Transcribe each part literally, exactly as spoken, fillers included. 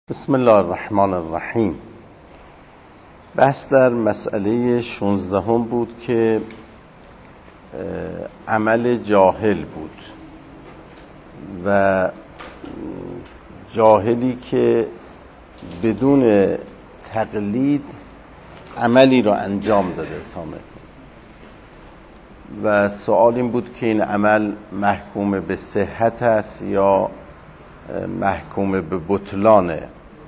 بسم الله الرحمن الرحیم. بحث در مسئله شانزدهم بود که عمل جاهل بود و جاهلی که بدون تقلید عملی را انجام داده سامع. و سوال این بود که این عمل محکوم به صحت است یا محکوم به بطلانه.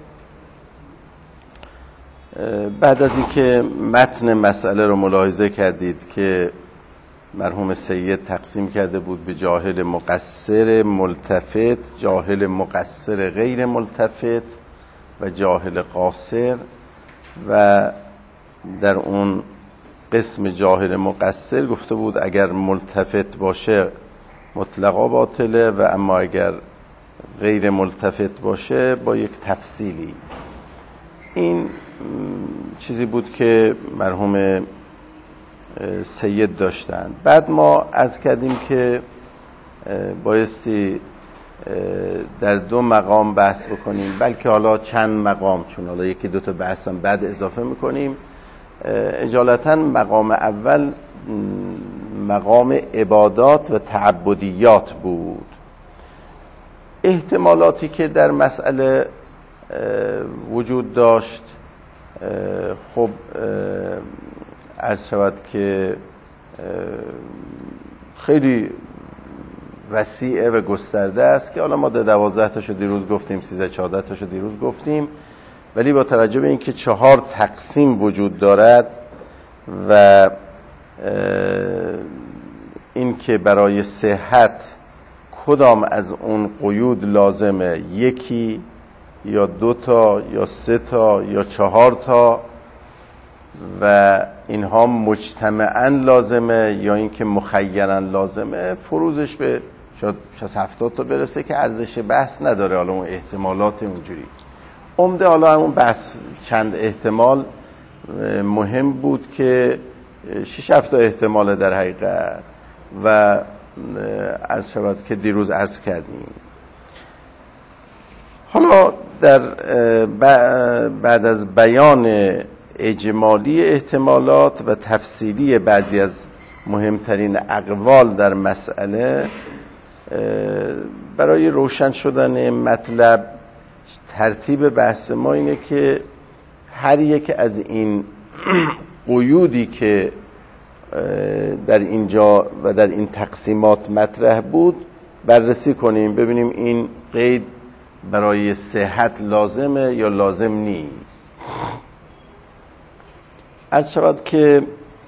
بعد از اینکه متن مسئله رو ملاحظه کردید که مرحوم سید تقسیم کرده بود به جاهل مقصر ملتفت، جاهل مقصر غیر ملتفت و جاهل قاصر، و در اون قسم جاهل مقصر گفته بود اگر ملتفت باشه مطلقا باطله و اما اگر غیر ملتفت باشه با یک تفصیلی. این چیزی بود که مرحوم سید داشتن. بعد ما عرض کردیم که بایستی در دو مقام بحث بکنیم، بلکه حالا چند مقام، چون حالا یکی دو تا بحث هم بعد اضافه میکنیم. اجالتا مقام اول مقام عبادات و تعبدیات بود. احتمالاتی که در مسئله وجود داشت خب عرض شود که خیلی وسیعه و گسترده است که حالا ما ده دوازده تاشو دیروز گفتیم، سیزده چهارده تاشو دیروز گفتیم، ولی با توجه به اینکه چهار تقسیم وجود دارد و اینکه برای صحت کدام از اون قیود لازمه، یکی یا دو تا یا سه تا یا چهار تا، و اینها مجتمعاً لازمه یا اینکه مخیراً لازمه، فروزش به شاید شصت هفتاد تا برسه که ارزش بحث نداره. حالا اون احتمالات اونجوری عمده، حالا اون بحث چند احتمال مهم بود که شش هفت تا احتمال در حقیقت، و عرض شود که دیروز عرض کردیم. حالا در بعد از بیان اجمالی احتمالات و تفصیلی بعضی از مهمترین اقوال در مسئله، برای روشن شدن مطلب ترتیب بحث ما اینه که هر یک از این قیودی که در اینجا و در این تقسیمات مطرح بود بررسی کنیم، ببینیم این قید برای صحت لازمه یا لازم نیست. عرض شود که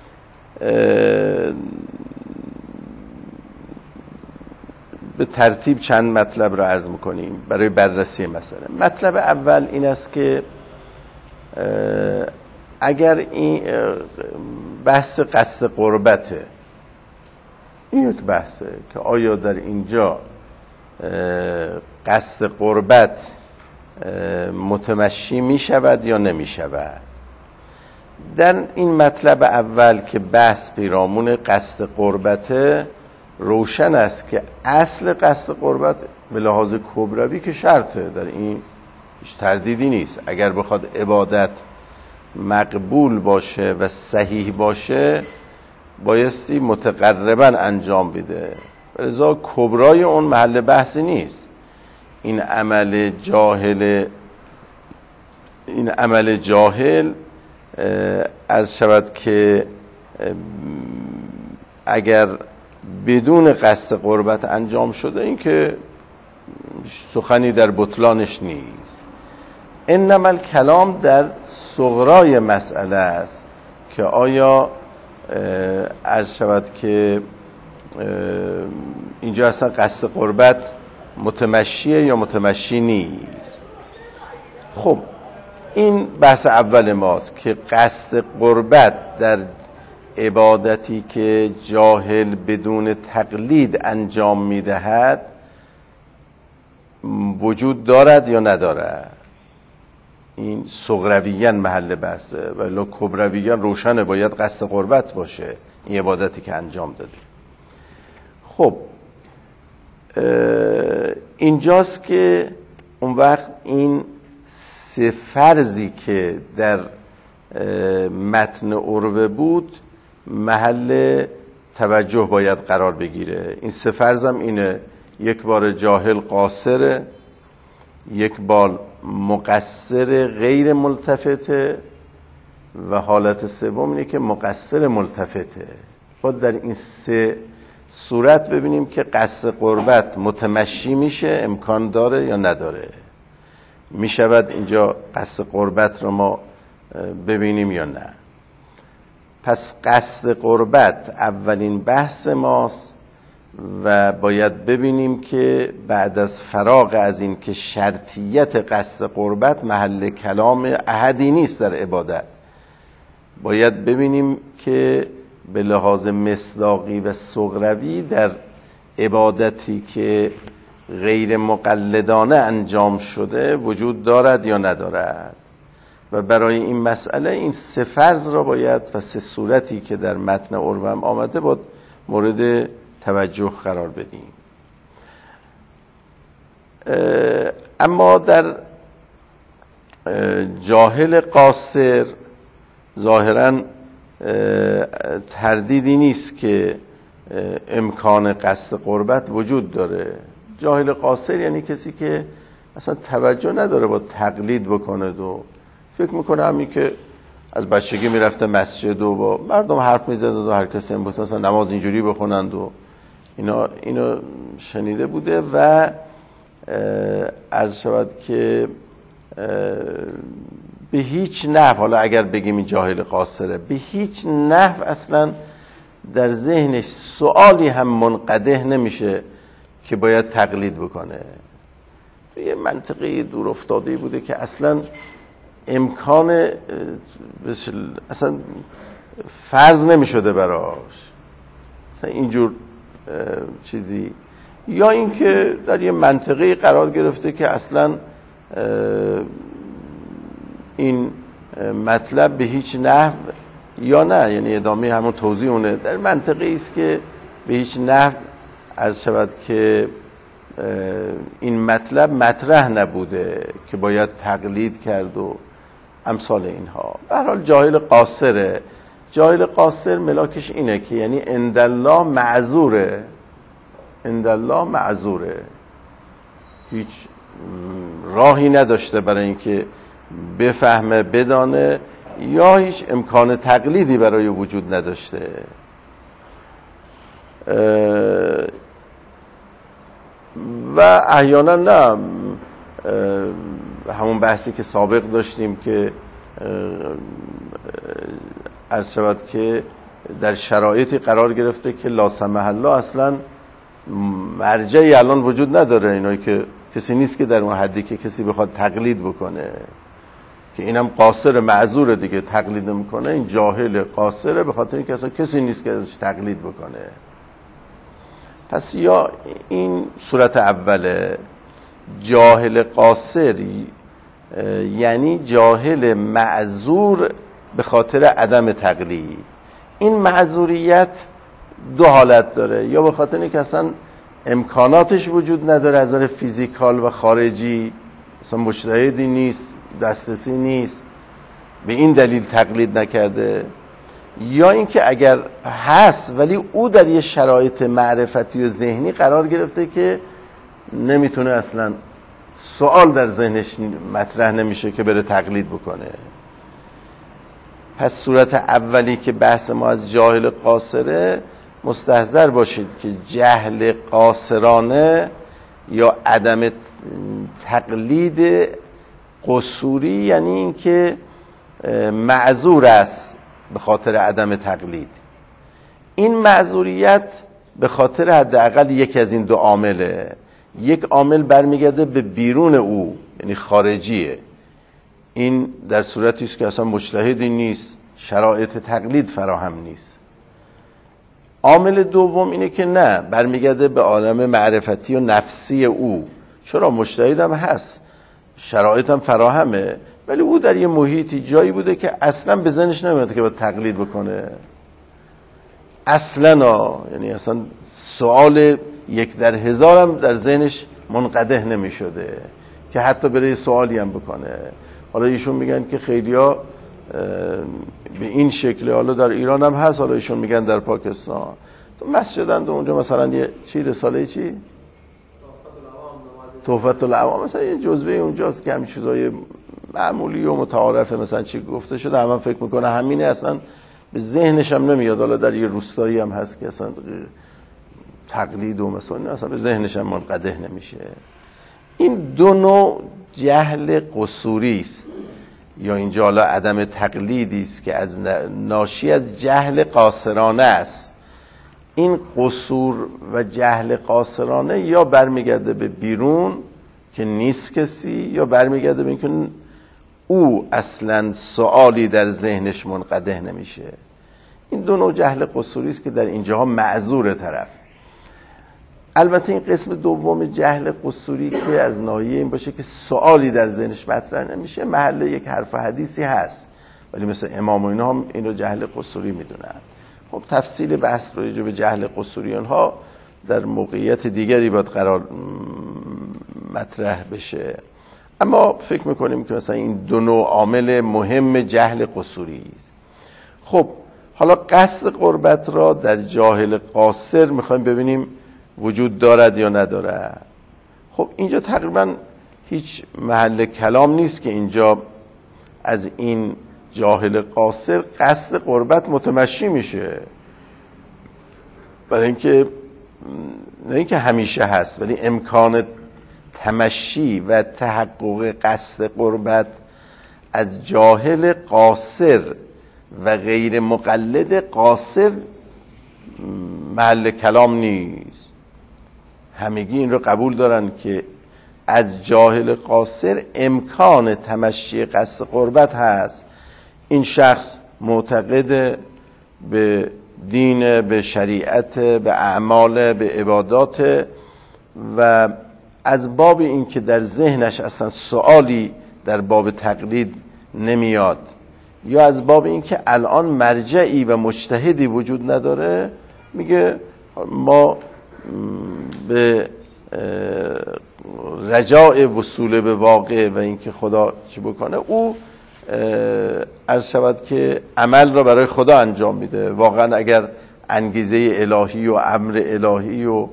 به ترتیب چند مطلب رو عرض میکنیم برای بررسی مسئله. مطلب اول این است که اگر این بحث قصد قربته، این یک بحثه که آیا در اینجا قصد قربت متمشی می شود یا نمی شود. در این مطلب اول که بحث پیرامون قصد قربته، روشن است که اصل قصد قربت به لحاظ کبروی که شرطه، در این هیچ تردیدی نیست. اگر بخواد عبادت مقبول باشه و صحیح باشه بایستی متقربا انجام بده، لذا کبرای اون محل بحثی نیست. این عمل جاهل این عمل جاهل عرض شود که اگر بدون قصد قربت انجام شده، این که سخنی در بطلانش نیست. انما الکلام در صغرای مسئله است که آیا عرض شود که اینجا اصلا قصد قربت متمشیه یا متمشی نیست. خب این بحث اول ماست که قصد قربت در عبادتی که جاهل بدون تقلید انجام میدهد وجود دارد یا ندارد. این صغرویاً محل بحثه، ولی کبرویاً روشنه باید قصد قربت باشه این عبادتی که انجام داده. خب اینجاست که اون وقت این سه فرضی که در متن عروه بود محل توجه باید قرار بگیره. این سه فرضم اینه: یک بار جاهل قاصره، یک بار مقصر غیر ملتفته و حالت سوم اینه که مقصر ملتفته. باید در این سه صورت ببینیم که قصد قربت متمشی میشه، امکان داره یا نداره. میشود اینجا قصد قربت رو ما ببینیم یا نه. پس قصد قربت اولین بحث ماست و باید ببینیم که بعد از فراغ از این که شرطیت قصد قربت محل کلام احدی نیست در عبادت، باید ببینیم که به لحاظ مصداقی و صغروی در عبادتی که غیر مقلدانه انجام شده وجود دارد یا ندارد. و برای این مسئله این سه فرض را باید و سه صورتی که در متن عروه هم آمده باید مورد توجه قرار بدیم. اما در جاهل قاصر ظاهراً تردیدی نیست که امکان قصد قربت وجود داره. جاهل قاصر یعنی کسی که اصلا توجه نداره با تقلید بکنه و فکر میکنه همین که از بچگی میرفته مسجد و با مردم حرف میزد و هر کسی هم مثلا نماز اینجوری بخونند و اینا اینو شنیده بوده و عرض شود که به هیچ نحو، حالا اگر بگیم این جاهل قاصره، به هیچ نحو اصلا در ذهنش سوالی هم منقده نمیشه که باید تقلید بکنه. یه منطقه دور افتاده بوده که اصلا امکان اصلا فرض نمیشده براش اصلا اینجور چیزی، یا اینکه در یه منطقه قرار گرفته که اصلا این مطلب به هیچ نحو یا نه، یعنی ادامه همون توضیح اونه، در منطقه است که به هیچ نحو عرض شود که این مطلب مطرح نبوده که باید تقلید کرد و امثال اینها. به هر حال جاهل قاصره. جاهل قاصر ملاکش اینه که یعنی عند الله معذوره، عند الله معذوره، هیچ راهی نداشته برای اینکه بفهمه بدانه، یا هیچ امکان تقلیدی برای وجود نداشته. و احیانا نه، همون بحثی که سابق داشتیم که عرض شود که در شرایطی قرار گرفته که لا سمح الله اصلا مرجعی الان وجود نداره، اینایی که کسی نیست که در اون حدی که کسی بخواد تقلید بکنه، که اینم قاصر معذور دیگه، تقلید میکنه. این جاهل قاصره به خاطر اینکه اصلا کسی نیست که ازش تقلید بکنه. پس یا این صورت اوله، جاهل قاصر یعنی جاهل معذور به خاطر عدم تقلید. این معذوریت دو حالت داره، یا به خاطر اینکه اصلا امکاناتش وجود نداره از نظر فیزیکال و خارجی، اصلا مجتهدی نیست، دسترسی نیست، به این دلیل تقلید نکرده، یا اینکه اگر هست ولی او در یه شرایط معرفتی و ذهنی قرار گرفته که نمیتونه، اصلا سوال در ذهنش مطرح نمیشه که بره تقلید بکنه. پس صورت اولی که بحث ما از جاهل قاصره، مستحضر باشید که جهل قاصرانه یا عدم تقلید قصوری یعنی این که معذور است به خاطر عدم تقلید. این معذوریت به خاطر حداقل یکی از این دو عامله. یک عامل برمیگرده به بیرون او، یعنی خارجیه، این در صورتی است که اصلا مجتهدی نیست، شرایط تقلید فراهم نیست. عامل دوم اینه که نه، برمیگرده به عالم معرفتی و نفسی او، چرا مجتهد هم هست، شرایط هم فراهمه، ولی او در یه محیطی جایی بوده که اصلا به ذهنش نمیاد که باید تقلید بکنه اصلا، یعنی اصلا سوال یک در هزار هم در ذهنش منقده نمی شده که حتی برای سوالی هم بکنه. حالا ایشون میگن که خیلیا به این شکل، حالا در ایران هم هست، حالا ایشون میگن در پاکستان تو مسجدند و اونجا مثلا یه چی رساله چی تحفت العوام مثلا یه جزوه اونجاست که همین چیزای معمولی و متعارفه، مثلا چی گفته شده همه فکر میکنه همینه، اصلا به ذهنش هم نمیاد. حالا در یه روستایی هم هست که اصلا تقلید و مثلا اصلا به ذهنش هم منقده نمیشه. این دو نوع جهل قصوری است، یا اینجا حالا عدم تقلیدی است که از ناشی از جهل قاصرانه است. این قصور و جهل قاصرانه یا برمیگرده به بیرون که نیست کسی، یا برمیگرده به اینکه او اصلا سوالی در ذهنش منقده نمیشه. این دو نوع جهل قصوری است که در اینجاها معذور طرف. البته این قسم دوم جهل قصوری که از ناحیه این باشه که سوالی در ذهنش مطرح نمیشه، محل یک حرف و حدیثی هست، ولی مثل امام و اینا هم این رو جهل قصوری میدونن. خب تفصیل بحث رو راجع به جهل قصوری ها در موقعیت دیگری باید قرار مطرح بشه، اما فکر میکنیم که مثلا این دو نوع عامل مهم جهل قصوری است. خب حالا قصد قربت را در جاهل قاصر میخوایم ببینیم وجود دارد یا ندارد. خب اینجا تقریبا هیچ محل کلام نیست که اینجا از این جاهل قاصر قصد قربت متمشی میشه، برای اینکه نه اینکه همیشه هست، ولی امکان تمشی و تحقق قصد قربت از جاهل قاصر و غیر مقلد قاصر محل کلام نیست. همگی این رو قبول دارن که از جاهل قاصر امکان تمشی قصد قربت هست. این شخص معتقد به دین، به شریعت، به اعمال، به عبادات، و از باب این که در ذهنش اصلا سوالی در باب تقلید نمیاد، یا از باب این که الان مرجعی و مجتهدی وجود نداره، میگه ما به رجاء وصول به واقع و اینکه خدا چی بکنه، او عرض شود که عمل را برای خدا انجام میده. واقعا اگر انگیزه الهی و امر الهی و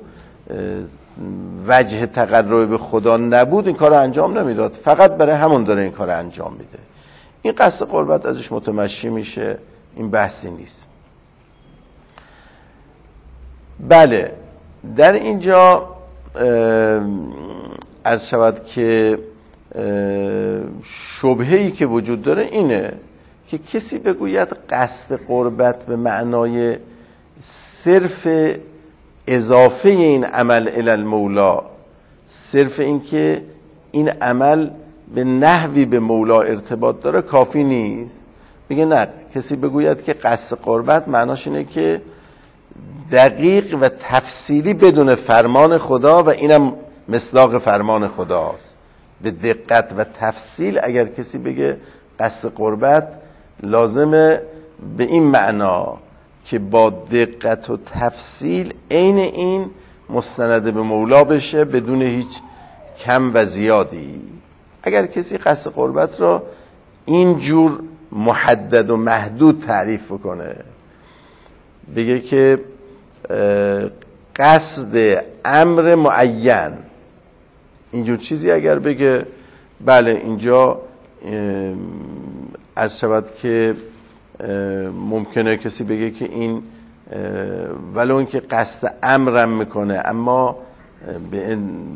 وجه تقرب به خدا نبود این کار رو انجام نمیداد، فقط برای همون داره این کار رو انجام میده. این قصد قربت ازش متمشی میشه، این بحثی نیست. بله در اینجا عرض شود که شبهه‌ای که وجود داره اینه که کسی بگوید قصد قربت به معنای صرف اضافه این عمل الی المولا، صرف این که این عمل به نحوی به مولا ارتباط داره کافی نیست. میگه نه، کسی بگوید که قصد قربت معناش اینه که دقیق و تفصیلی بدون فرمان خدا، و اینم مصداق فرمان خداست، به دقت و تفصیل. اگر کسی بگه قصد قربت لازمه به این معنا که با دقت و تفصیل عین این مستند به مولا بشه بدون هیچ کم و زیادی. اگر کسی قصد قربت را اینجور محدد و محدود تعریف بکنه، بگه که قصد امر معین، اینجور چیزی اگر بگه، بله اینجا عرض شود که ممکنه کسی بگه که این ولو اینکه قصد امرم میکنه اما به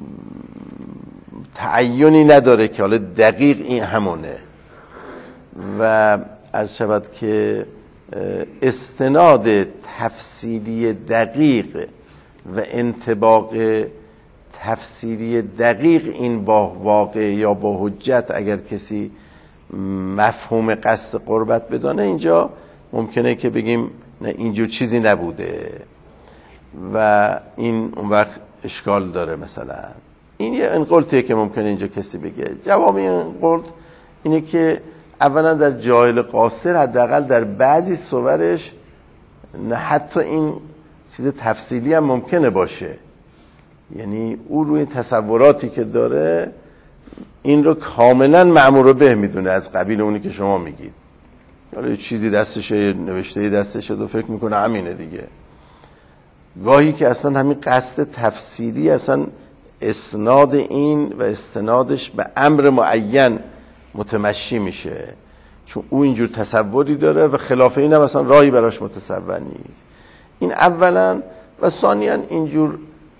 تعیینی نداره که حالا دقیق این همونه، و عرض شود که استناد تفصیلی دقیق و انطباق تفسیری دقیق این با واقع یا با حجت اگر کسی مفهوم قصد قربت بدانه، اینجا ممکنه که بگیم نه اینجور چیزی نبوده و این اون وقت اشکال داره. مثلا این یه انقلتیه که ممکنه اینجا کسی بگه. جواب این انقلت اینه که اولا در جاهل قاصر حداقل در بعضی صورش نه حتی این چیز تفصیلی هم ممکنه باشه، یعنی او روی تصوراتی که داره این رو کاملا مأمور به میدونه، از قبیل اونی که شما میگید. حالا یه چیزی دستشه، نوشته دستشه و فکر میکنه همینه دیگه. گاهی که اصلا همین قصد تفسیری اصلا اسناد این و استنادش به امر معین متمشی میشه، چون او اینجور تصوری داره و خلاف این هم اصلا راهی براش متصور نیست. این اولا. و ثانیاً اینجور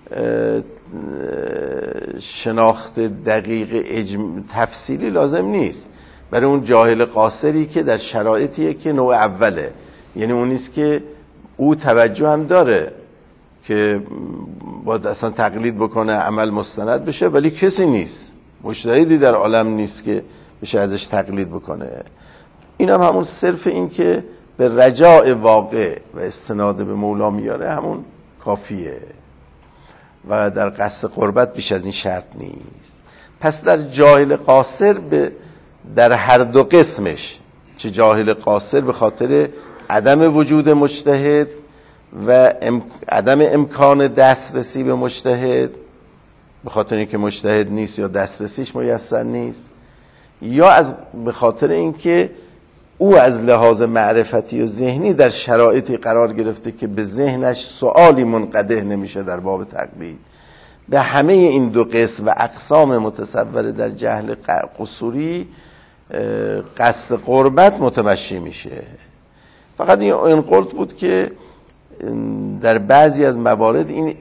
شناخت دقیق اجم... تفصیلی لازم نیست برای اون جاهل قاصری که در شرایطیه که نوع اوله. یعنی اون نیست که او توجه هم داره که باید اصلا تقلید بکنه، عمل مستند بشه، ولی کسی نیست، مجتهدی در عالم نیست که بشه ازش تقلید بکنه. این هم همون صرف این که به رجاء واقع و استناد به مولا میاره همون کافیه و در قصد قربت بیش از این شرط نیست. پس در جاهل قاصر به در هر دو قسمش، چه جاهل قاصر به خاطر عدم وجود مجتهد و ام... عدم امکان دسترسی به مجتهد، به خاطر اینکه مجتهد نیست یا دسترسیش میسر نیست، یا از به خاطر اینکه او از لحاظ معرفتی و ذهنی در شرایطی قرار گرفته که به ذهنش سؤالی منقده نمیشه در باب تقلید. به همه این دو قسم و اقسام متصوره در جهل قصوری قصد قربت متمشی میشه. فقط این قلت بود که در بعضی از موارد این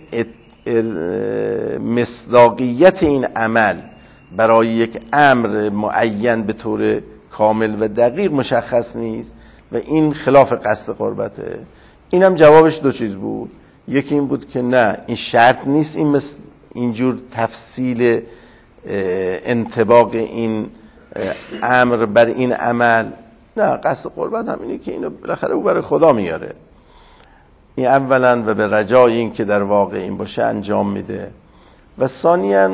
مصداقیت این عمل برای یک امر معین به طور کامل و دقیق مشخص نیست و این خلاف قصد قربته. اینم جوابش دو چیز بود. یکی این بود که نه، این شرط نیست این مثل اینجور تفصیل انطباق این امر بر این عمل. نه، قصد قربت هم اینه که اینو بالاخره او برای خدا میاره. این اولا و به رجای این که در واقع این باشه انجام میده. و ثانیاً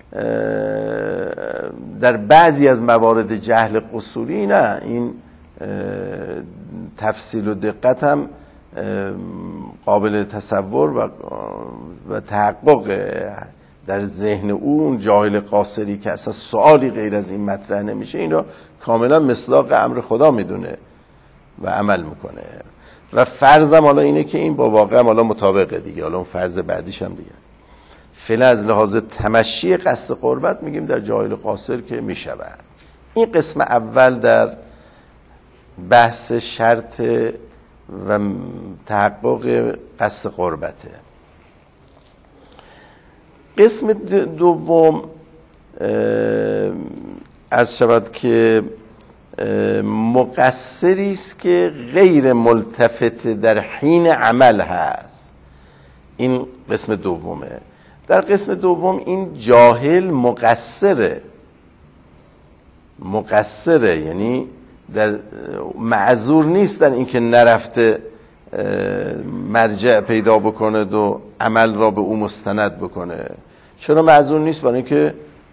در بعضی از موارد جهل قصوری نه، این تفصیل و دقت هم قابل تصور و و تحقق در ذهن اون جاهل قاصری که اصلا سوالی غیر از این مطرح نمیشه، این رو کاملا مصداق امر خدا میدونه و عمل میکنه. و فرضم حالا اینه که این با واقع حالا مطابقه دیگه. حالا اون فرض بعدیش هم دیگه فعلا از لحاظ تمشی قصد قربت میگیم در جاهل قاصر که میشود. این قسم اول در بحث شرط و تحقق قصد قربته. قسم دوم عرض شود که مقصری است که غیر ملتفت در حین عمل هست. این قسم دومه. در قسم دوم این جاهل مقصره مقصره یعنی در معذور نیست در اینکه نرفته مرجع پیدا بکنه و عمل را به او مستند بکنه. چرا معذور نیست؟ برای اینکه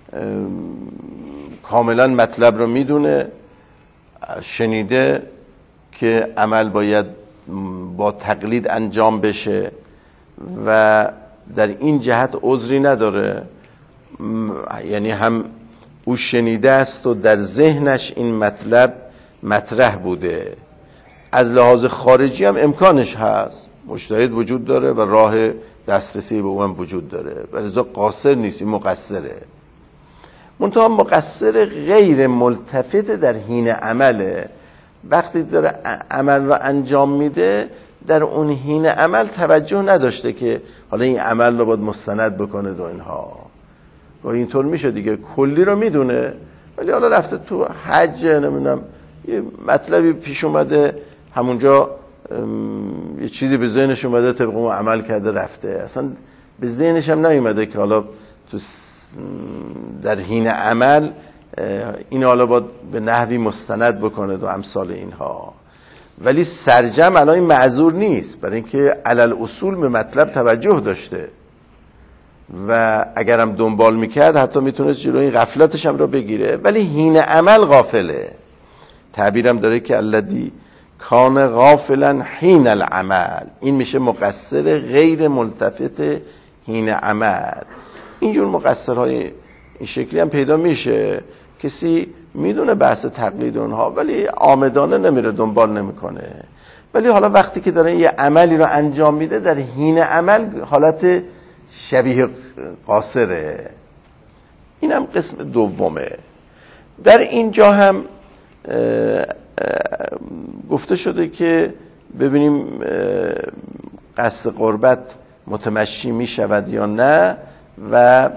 کاملا مطلب رو میدونه، شنیده که عمل باید با تقلید انجام بشه و در این جهت عذری نداره. یعنی هم او شنیده است و در ذهنش این مطلب مطرح بوده، از لحاظ خارجی هم امکانش هست، مجتهد وجود داره و راه دسترسی به او هم وجود داره، ولذا قاصر نیست، این مقصره. منتها مقصر غیر ملتفت در حین عمله. وقتی داره عمل را انجام میده در اون حین عمل توجه نداشته که حالا این عمل رو باید مستند بکنه و اینها. و اینطور میشه دیگه، کلی رو میدونه ولی حالا رفته تو حج، نمیدونم یه مطلبی پیش اومده همونجا، یه چیزی به ذهنش اومده، طبق اون عمل کرده رفته، اصلا به ذهنش هم نیومده که حالا تو در حین عمل این حالا باید به نحوی مستند بکنه و امثال اینها. ولی سرجم الان این معذور نیست، برای اینکه علل اصول به مطلب توجه داشته و اگرم دنبال میکرد حتی میتونست جلوی غفلتش هم را بگیره، ولی حین عمل غافله. تعبیرم داره که الذی کان غافلا حین العمل، این میشه مقصر غیر ملتفت حین عمل. اینجور مقصرهای این شکلی هم پیدا میشه، کسی میدونه بحث تقلید اونها ولی عامدانه نمیره دنبال نمیکنه، ولی حالا وقتی که داره یه عملی رو انجام میده در حین عمل حالت شبیه قاصره. اینم قسم دومه. در اینجا هم اه اه گفته شده که ببینیم قصد قربت متمشی می شود یا نه، و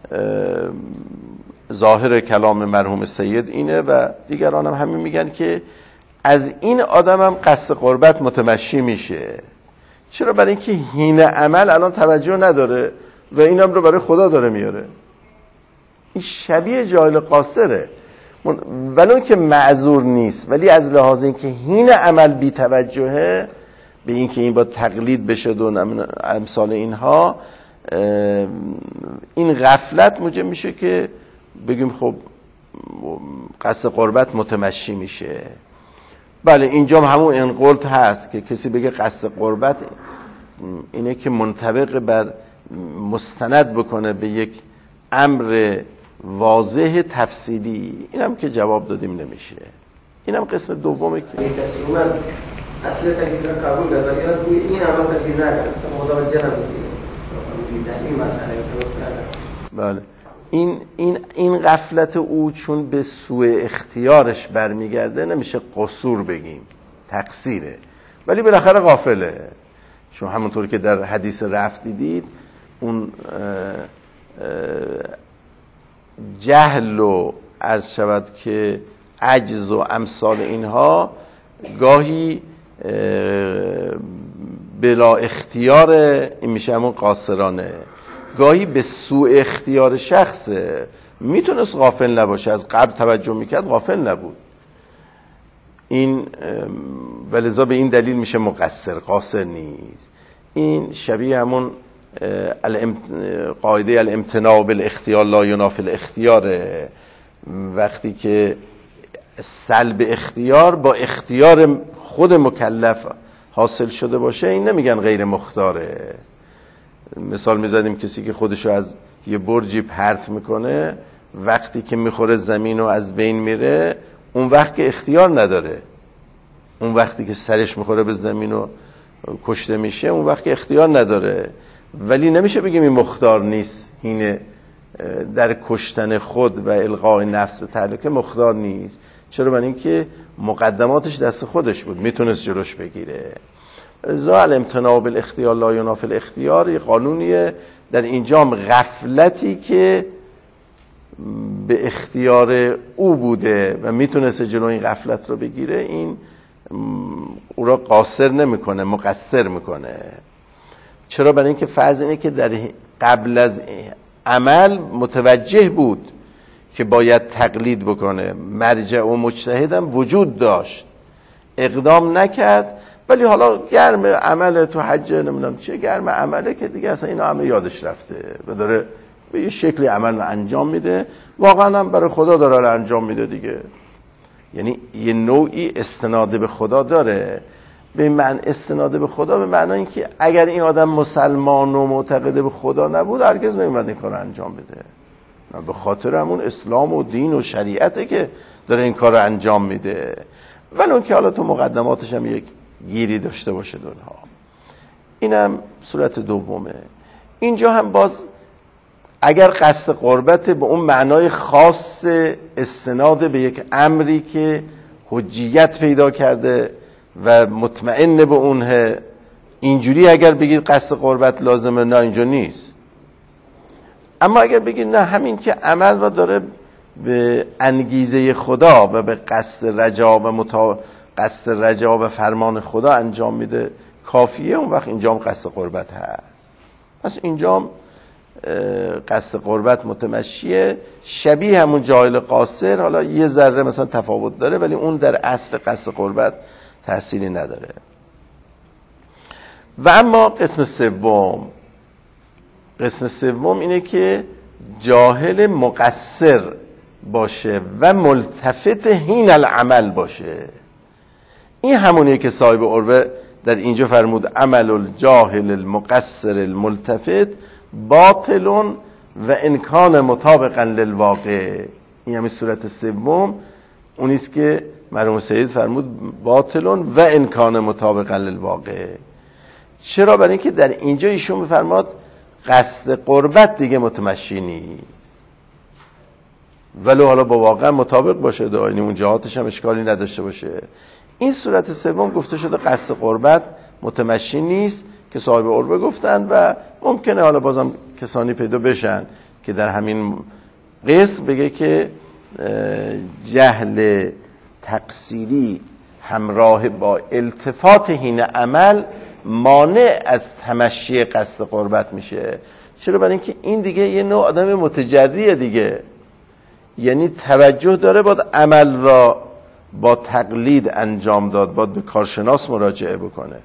ظاهر کلام مرحوم سید اینه و دیگران هم همین میگن که از این آدم هم قصد قربت متمشی میشه. چرا؟ برای اینکه حین عمل الان توجه نداره و اینم رو برای خدا داره میاره. این شبیه جاهل قاصره، ولو که معذور نیست، ولی از لحاظ اینکه حین عمل بی توجهه به اینکه این با تقلید بشه و امثال اینها، این غفلت موجب میشه که بگیم خب قصد قربت متمشی میشه. بله اینجا همون انقلت هست که کسی بگه قصد قربت اینه که منطبق بر مستند بکنه به یک امر واضح تفصیلی. اینم که جواب دادیم نمیشه. اینم قسم دومه که اصل تقلید را قبول داره ولی از روی این عمل تقلید نکنه، متوجه نبودیم این مسئله رو. بله این این این غفلت او چون به سوء اختیارش برمیگرده نمیشه قصور بگیم، تقصیره، ولی بالاخره غافله. چون همونطور که در حدیث رفت دیدید اون جهل و عرض شود که عجز و امثال اینها گاهی بلا اختیار، این میشه همون قاصرانه، گاهی به سوء اختیار شخصه. میتونست غافل نباشه، از قبل توجه میکرد غافل نبود. این ولذا به این دلیل میشه مقصر، قاصر نیست. این شبیه همون قاعده الامتناع بالاختیار لا ینافی الاختیاره. وقتی که سلب اختیار با اختیار خود مکلف حاصل شده باشه این نمیگن غیر مختاره. مثال میزدیم کسی که خودشو از یه برجی پرت میکنه، وقتی که میخوره زمین و از بین میره اون وقت که اختیار نداره، اون وقتی که سرش میخوره به زمین و کشته میشه اون وقت که اختیار نداره. ولی نمیشه بگیم این مختار نیست، این در کشتن خود و القاء نفس به تهلکه مختار نیست. چرا؟ برای اینکه مقدماتش دست خودش بود، میتونست جلوش بگیره. رضا الامتناع بالاختیار لا ینافی الاختیار یه قانونیه. در اینجام غفلتی که به اختیار او بوده و میتونست جلو این غفلت رو بگیره، این او را قاصر نمیکنه، مقصر میکنه. چرا؟ برای اینکه فرض اینه که در قبل از عمل متوجه بود که باید تقلید بکنه، مرجع و مجتهدم وجود داشت، اقدام نکرد، ولی حالا گرم عمله تو حج نمیدونم چه گرم عمله که دیگه اصلا اینا همه یادش رفته و داره به یه شکلی عمل رو انجام میده، واقعا هم برای خدا داره انجام میده دیگه. یعنی یه نوعی استناد به خدا داره. به معنی استناد به خدا به معنی اینکه اگر این آدم مسلمان و معتقد به خدا نبود هرگز نمی‌اومد این کارو انجام بده. به خاطر همون اسلام و دین و شریعته که داره این کارو انجام میده، ولی اون که حالا تو مقدماتش هم یک گیری داشته باشه دونها. اینم صورت دومه. اینجا هم باز اگر قصد قربت به اون معنای خاص استناد به یک امری که حجیت پیدا کرده و مطمئن به اونه، اینجوری اگر بگید قصد قربت لازمه، نه اینجا نیست. اما اگر بگید نه، همین که عمل را داره به انگیزه خدا و به قصد رجا و متا... قصد رجا و فرمان خدا انجام میده کافیه، اون وقت اینجا هم قصد قربت هست. پس اینجا هم قصد قربت متمشیه، شبیه همون جاهل قاصر، حالا یه ذره مثلا تفاوت داره ولی اون در اصل قصد قربت تأثیری نداره. و اما قسم سوم، قسم سوم اینه که جاهل مقصر باشه و ملتفت حین العمل باشه. این همونیه که صاحب عروه در اینجا فرمود عمل الجاهل المقصر الملتفت باطل و امکان مطابقا للواقع. این همین صورت سوم اونیست که مرحوم سید فرمود باطلون و امکان مطابقا للواقع. چرا؟ برای اینکه در اینجا ایشون میفرماد قصد قربت دیگه متمشی نیست، ولو حالا با واقع مطابق باشه، دائمی اون جهاتش هم اشکالی نداشته باشه. این صورت سوم گفته شده قصد قربت متمشی نیست که صاحب عربه گفتن و ممکنه حالا بازم کسانی پیدا بشن که در همین قسم بگه که جهل تقصیری همراه با التفات حین عمل مانع از تمشی قصد قربت میشه. چرا؟ برای اینکه این دیگه یه نوع آدم متجریه دیگه، یعنی توجه داره باید عمل را با تقلید انجام داد، باید به کارشناس مراجعه بکنه.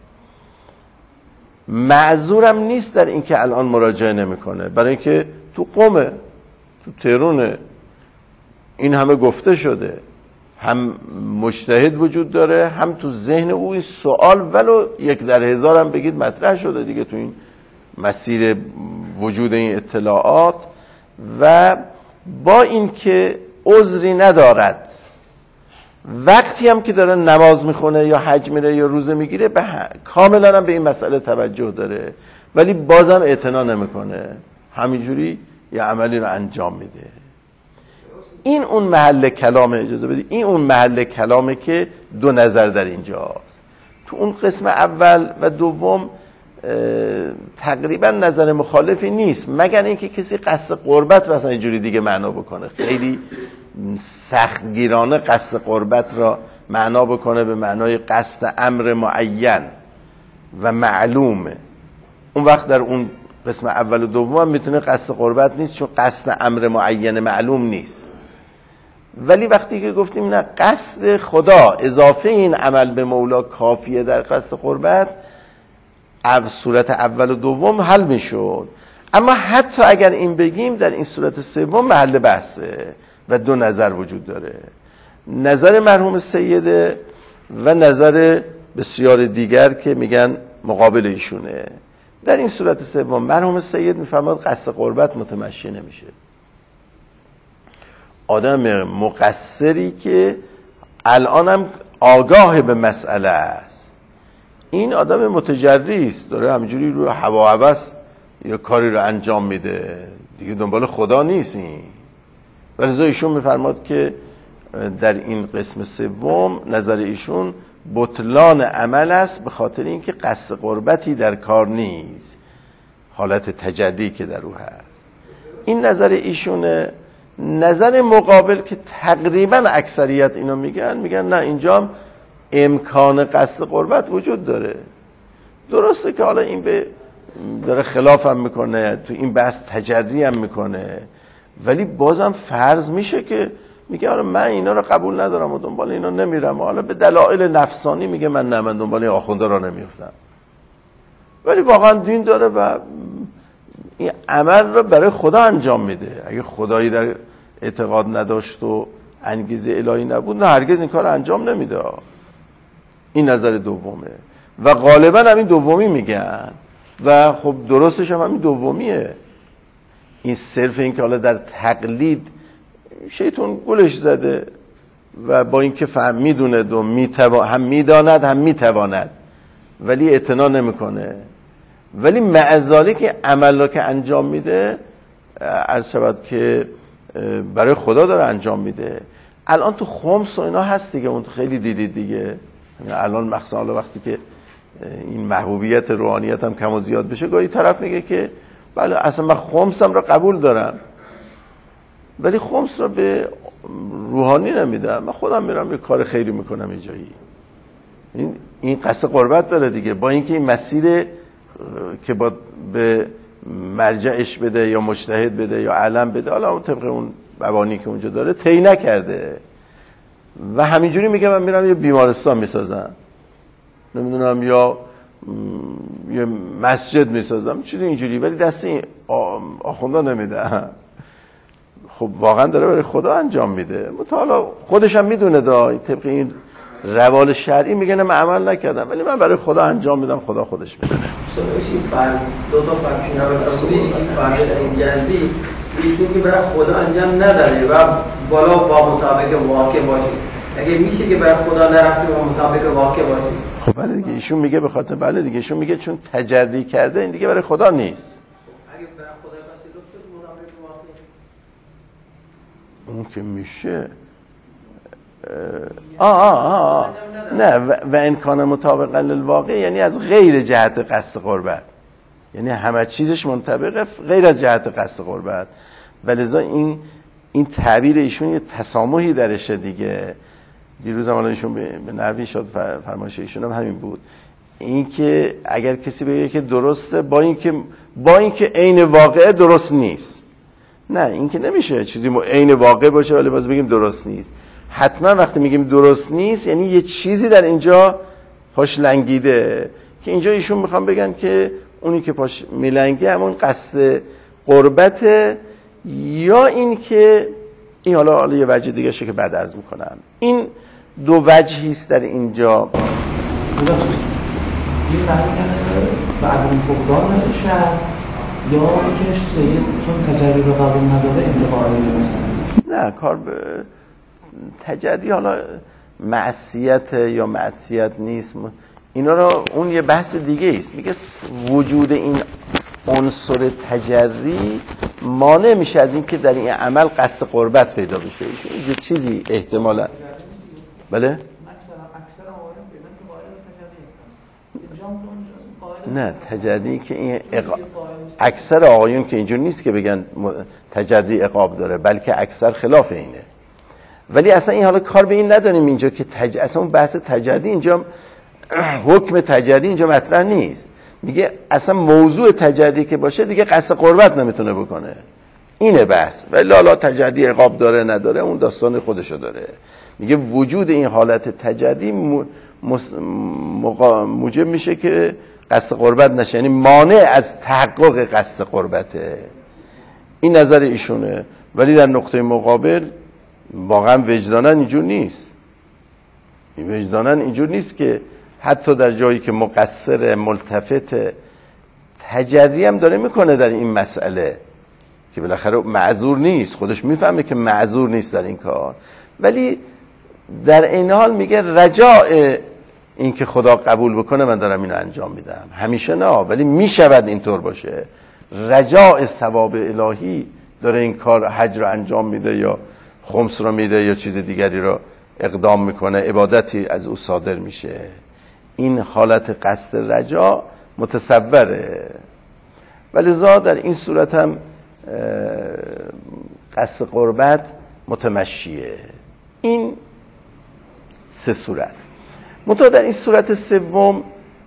معذورم نیست در اینکه الان مراجعه نمیکنه، برای اینکه تو قومه، تو تهرونه، این همه گفته شده، هم مجتهد وجود داره، هم تو ذهن او این سوال ولو یک در هزار هم بگید مطرح شده دیگه تو این مسیر وجود این اطلاعات. و با اینکه عذری ندارد، وقتی هم که داره نماز میخونه یا حج میره یا روزه میگیره به کاملا هم به این مسئله توجه داره، ولی بازم اعتنا نمیکنه، همینجوری یه عملی رو انجام میده. این اون محل کلامه، اجازه بدید این اون محل کلامه که دو نظر در اینجاست. تو اون قسم اول و دوم تقریبا نظر مخالفی نیست، مگر اینکه کسی قصد قربت رو اصلا اینجوری دیگه معنا بکنه، خیلی سختگیرانه قصد قربت را معنا بکنه به معنای قصد امر معین و معلومه. اون وقت در اون قسم اول و دوم هم میتونه قصد قربت نیست، چون قصد امر معین معلوم نیست. ولی وقتی که گفتیم نه قصد خدا اضافه این عمل به مولا کافیه در قصد قربت، او صورت اول و دوم حل میشد. اما حتی اگر این بگیم در این صورت سوم محل بحثه و دو نظر وجود داره، نظر مرحوم سیده و نظر بسیار دیگر که میگن مقابل ایشونه. در این صورت سوم مرحوم سید میفرماد قصد قربت متمشی نمیشه. آدم مقصری که الانم آگاه به مسئله است، این آدم متجری است، داره همینجوری رو هوا هوس یا کاری رو انجام میده دیگه، دنبال خدا نیست. این ولذا ایشون میفرماد که در این قسم سوم نظر ایشون بطلان عمل است، به خاطر اینکه قصد قربتی در کار نیست، حالت تجری که در او هست. این نظر ایشونه. نظر مقابل که تقریبا اکثریت اینو میگن، میگن نه اینجا امکان قصد قربت وجود داره. درسته که حالا این به داره خلاف هم میکنه، تو این بحث تجری هم میکنه، ولی بازم فرض میشه که میگه آره من اینا رو قبول ندارم و دنبال اینا نمیرم، حالا به دلایل نفسانی میگه من نه، من دنبال این آخونده را نمیفتم، ولی واقعا دین داره و این عمل رو برای خدا انجام میده. اگه خدایی در اعتقاد نداشت و انگیزه الهی نبود، نه هرگز این کار انجام نمیده. این نظر دومه و غالبا همین دومی میگن و خب درستش هم همین دومیه. این صرف این که حالا در تقلید شیطان گلش زده و با اینکه فهم میدونه دو میتوا... هم میداند هم میتواند ولی اعتنا نمیکنه، ولی معذالی که عمل رو که انجام میده عرض شود که برای خدا داره انجام میده. الان تو خمس و اینا هست دیگه، اون خیلی دیدید دیگه. الان مخصوصا حالا وقتی که این محبوبیت روحانیت هم کم و زیاد بشه، گاهی طرف میگه که بله اصلا من خمسم رو قبول دارم ولی خمس رو به روحانی نمیدم، من خودم میرم یه کار خیری میکنم اینجایی. این این قصد قربت داره دیگه، با اینکه این مسیر که با به مرجعش بده یا مجتهد بده یا علم بده، حالا اون طبق اون مبانی که اونجا داره طی نکرده و همینجوری میگه من میرم یه بیمارستان میسازم، نمیدونم یا یه مسجد میسازم، چیزی اینجوری، ولی دست این آخوندا نمیده. خب واقعا داره برای خدا انجام میده، حالا خودش هم میدونه دا طبق این روال شرعی میگه نه من عمل نکردم ولی من برای خدا انجام میدم، خدا خودش میدونه. دو تا فرقی نبود، این فرق سنگردی ایشون که برای خدا انجام نداده و بالا با مطابق واقع باشه، اگه میشه که برای خدا نرفته و مطابق واقع باشه؟ خب بله دیگه، ایشون میگه به خاطر بله دیگه، ایشون میگه چون تجری کرده این دیگه برای خدا نیست. اگه برای خدا باشه درست مطابق واقع اون که میشه آه آه آه, آه. نه و, و امکان مطابقا للواقع یعنی از غیر جهت قصد قربت، یعنی همه چیزش منطبقه غیر از جهت قصد قربت. ولذا این این تعبیر ایشون یه تسامحی درشه دیگه. دیروز هم ایشون به نحوی شد فرمایش ایشون هم همین بود، این که اگر کسی بگه که درسته با این که با این که عین واقعه درست نیست، نه این که نمیشه چیزی عین واقع باشه ولی باز بگیم درست نیست. حتما وقتی میگیم درست نیست یعنی یه چیزی در اینجا پاش لنگیده، که اینجا ایشون میخوام بگن که اونی که پاش میلنگه همون قصد قربته، یا این که این حالا حالا یه وجه دیگه شه که بعد عرض میکنم. این دو وجهی است در اینجا. این معنی کنه بعد اون فقدان مثل شهر یا اینکه سید چون تجربه رو قبول نداره انتقالی مثلا نه کار به تجری حالا معصیت یا معصیت نیست، اینا رو اون یه بحث دیگه است. میگه وجود این عنصر تجری مانع میشه از این که در این عمل قصد قربت پیدا بشه. اینجور چیزی احتمالا بله نه تجری که این اقا... اکثر آقایون که اینجور نیست که بگن تجری عقاب داره، بلکه اکثر خلاف اینه. ولی اصلا این حالا کار به این نداریم اینجا که تج... اصلا اون بحث تجری اینجا حکم تجری اینجا مطرح نیست. میگه اصلا موضوع تجری که باشه دیگه قصد قربت نمیتونه بکنه، اینه بحث. ولی لالا تجری عقاب داره نداره اون داستان خودشو داره. میگه وجود این حالت تجری م... مس... مقا... موجب میشه که قصد قربت نشه، یعنی مانع از تحقق قصد قربته. این نظر ایشونه. ولی در نقطه مقابل واقعا وجدانن اینجور نیست، وجدانن اینجور نیست که حتی در جایی که مقصر ملتفت تجری هم داره میکنه در این مسئله که بالاخره معذور نیست، خودش میفهمه که معذور نیست در این کار، ولی در این حال میگه رجاء این که خدا قبول بکنه من دارم اینو انجام میدم. همیشه نه ولی میشود اینطور باشه. رجاء ثواب الهی داره این کار حج رو انجام میده یا خمس رو میده یا چیز دیگری رو اقدام میکنه، عبادتی از او صادر میشه. این حالت قصد رجا متصوره. ولذا در این صورت هم قصد قربت متمشیه. این سه صورت. منتها در این صورت سوم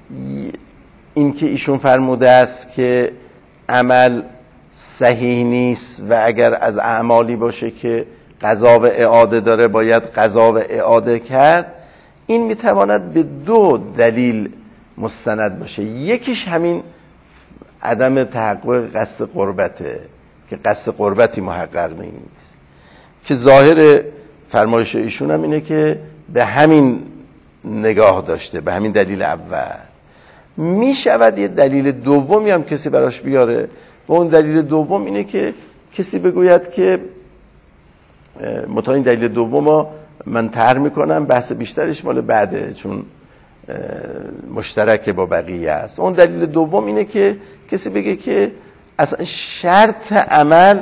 این که ایشون فرموده است که عمل صحیح نیست و اگر از اعمالی باشه که قضا و اعاده داره باید قضا و اعاده کرد، این میتواند به دو دلیل مستند باشه. یکیش همین عدم تحقق قصد قربته که قصد قربتی محقق نیست، که ظاهر فرمایش ایشون هم اینه که به همین نگاه داشته، به همین دلیل اول. میشود یه دلیل دومی هم کسی براش بیاره و اون دلیل دوم اینه که کسی بگوید که متا این دلیل دوم من طرح میکنم، بحث بیشترش مال بعده چون مشترک با بقیه است. اون دلیل دوم اینه که کسی بگه که اصلا شرط عمل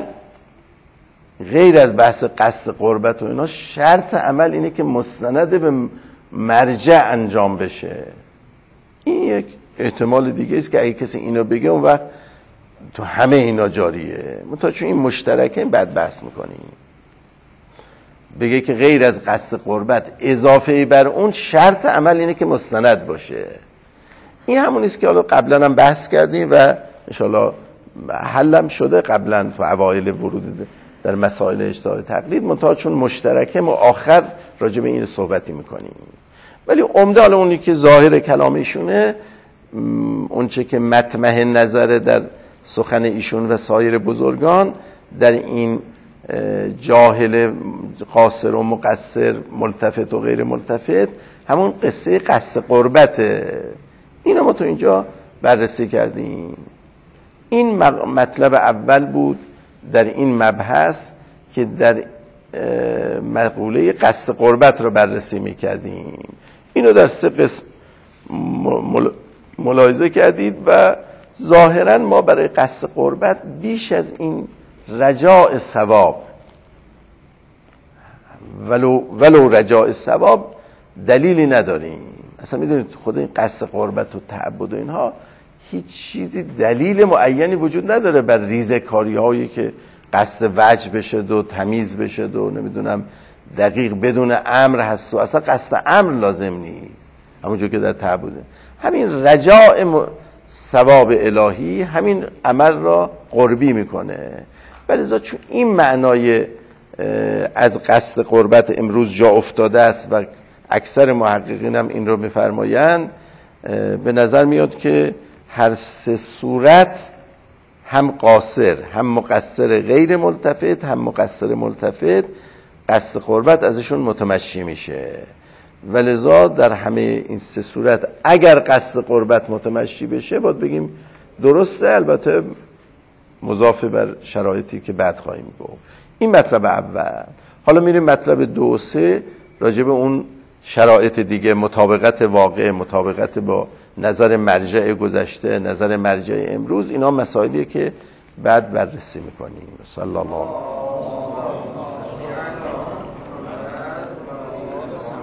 غیر از بحث قصد قربت و اینا، شرط عمل اینه که مستند به مرجع انجام بشه. این یک احتمال دیگه است که اگه کسی اینو بگه اون وقت تو همه اینا جاریه، متا چون این مشترکه بعد بحث میکنیم. بگه که غیر از قصد قربت اضافه بر اون شرط عمل اینه که مستند باشه. این همون است که حالا قبلا هم بحث کردیم و انشاءالله حلم شده قبلا تو اوایل ورود در مسائل اجتهاد تقلید، منتها چون مشترکه ما آخر راجع به این صحبتی میکنیم. ولی عمده حالا اونی که ظاهر کلام ایشونه، اون چه که مطمح نظره در سخن ایشون و سایر بزرگان در این جاهل قاصر و مقصر ملتفت و غیر ملتفت، همون قصه قصد قربته. اینو ما تو اینجا بررسی کردیم. این مطلب اول بود در این مبحث که در مقوله قصد قربت رو بررسی میکردیم. اینو در سه قسم ملاحظه کردید و ظاهرا ما برای قصد قربت بیش از این رجاء ثواب ولو, ولو رجاء ثواب دلیلی نداریم. اصلا میدونید خود این قصد قربت و تعبد و اینها هیچ چیزی دلیل معینی وجود نداره بر ریزه‌کاری هایی که قصد وجه بشه و تمیز بشه و نمیدونم دقیق بدون امر هست و اصلا قصد امر لازم نیست همونجور که در تعبده. همین رجاء ثواب الهی همین عمل را قربی میکنه. ولی چون این معنای از قصد قربت امروز جا افتاده است و اکثر محققین هم این رو میفرمایند، به نظر میاد که هر سه صورت هم قاصر هم مقصر غیر ملتفت هم مقصر ملتفت قصد قربت ازشون متمشی میشه. ولذا در همه این سه صورت اگر قصد قربت متمشی بشه باید بگیم درسته، البته مضاف بر شرایطی که بعد خواهیم گفت. این مطلب اول. حالا میریم مطلب دو و سه راجع به اون شرایط دیگه، مطابقت واقع، مطابقت با نظر مرجع گذشته، نظر مرجع امروز. اینا مسائلیه که بعد بررسی میکنیم. صلی الله علیه و